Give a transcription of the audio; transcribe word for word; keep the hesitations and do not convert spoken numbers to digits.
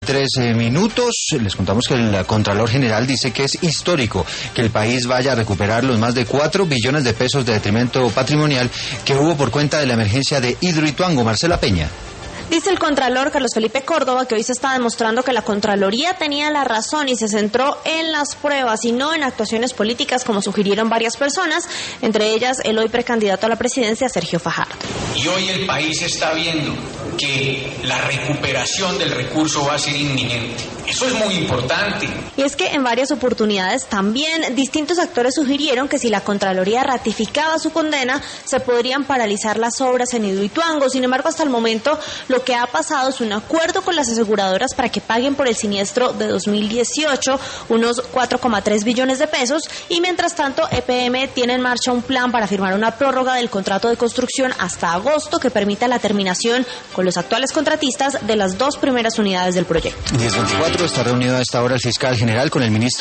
Tres eh, minutos, les contamos que el Contralor General dice que es histórico que el país vaya a recuperar los más de cuatro billones de pesos de detrimento patrimonial que hubo por cuenta de la emergencia de Hidroituango. Marcela Peña. Dice el Contralor Carlos Felipe Córdoba que hoy se está demostrando que la Contraloría tenía la razón y se centró en las pruebas y no en actuaciones políticas como sugirieron varias personas, entre ellas el hoy precandidato a la presidencia Sergio Fajardo. Y hoy el país está viendo que la recuperación del recurso va a ser inminente. Eso es muy importante. Y es que en varias oportunidades también distintos actores sugirieron que si la Contraloría ratificaba su condena, se podrían paralizar las obras en Hidroituango. Sin embargo, hasta el momento, lo que ha pasado es un acuerdo con las aseguradoras para que paguen por el siniestro de dos mil dieciocho, unos cuatro coma tres billones de pesos, y mientras tanto, E P M tiene en marcha un plan para firmar una prórroga del contrato de construcción hasta agosto que permita la terminación con los actuales contratistas de las dos primeras unidades del proyecto. diez veinticuatro está reunido a esta hora el fiscal general con el ministro